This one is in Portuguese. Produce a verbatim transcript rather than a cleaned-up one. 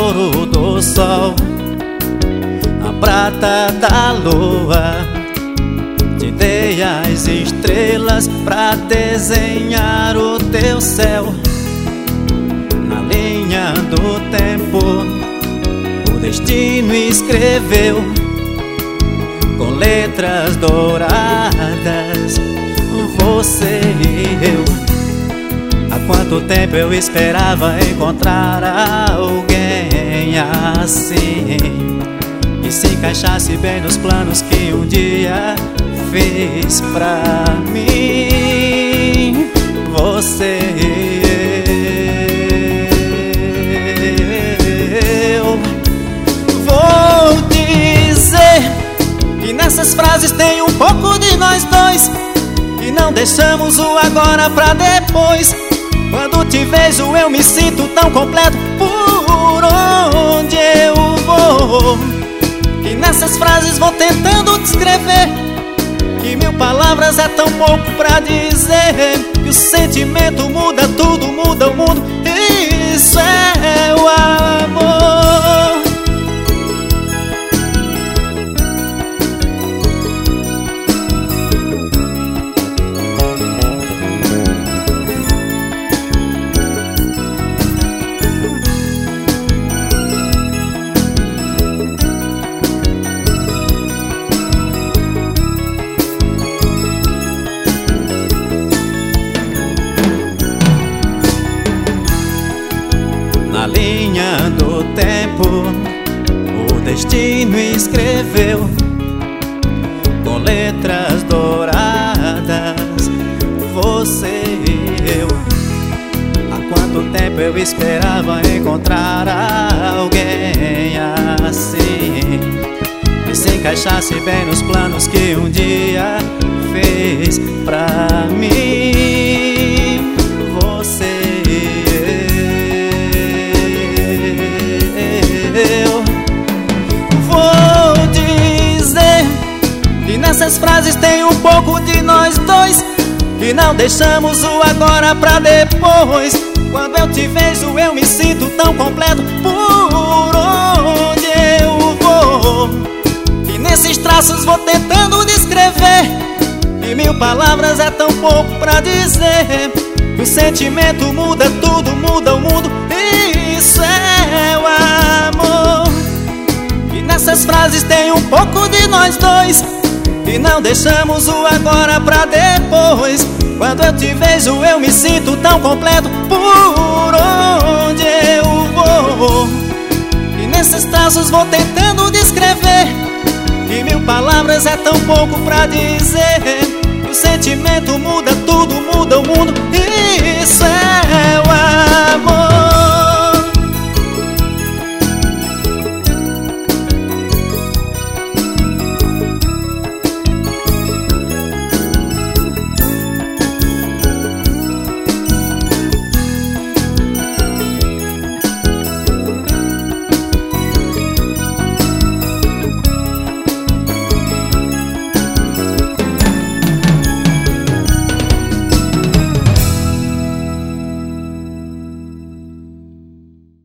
ouro do sol, a prata da lua. Te dei as estrelas pra desenhar o teu céu. Na linha do tempo o destino escreveu com letras douradas você e eu. Há quanto tempo eu esperava encontrar alguém assim, que se encaixasse bem nos planos que um dia fiz pra mim. Você e eu. Vou dizer que nessas frases tem um pouco de nós dois, e não deixamos o agora pra depois. Quando te vejo eu me sinto tão completo por onde eu vou, que nessas frases vou tentando descrever, que mil palavras é tão pouco pra dizer, que o sentimento muda tudo, muda o mundo. Isso é o amor. Na linha do tempo o destino escreveu com letras douradas você e eu. Há quanto tempo eu esperava encontrar alguém assim, que se encaixasse bem nos planos que um dia fez pra mim. Você eu vou dizer que nessas frases tem um pouco de nós dois, que não deixamos o agora pra depois. Quando eu te vejo eu me sinto tão completo por onde eu vou, e nesses traços vou tentando descrever, e mil palavras é tão pouco pra dizer, que o sentimento muda tudo, muda o mundo. Isso é o amor. E nessas frases tem um pouco de nós dois, e não deixamos o agora pra depois. Quando eu te vejo eu me sinto tão completo por onde eu vou, e nesses traços vou tentando descrever, e mil palavras é tão pouco pra dizer, que o sentimento muda tudo, muda o mundo.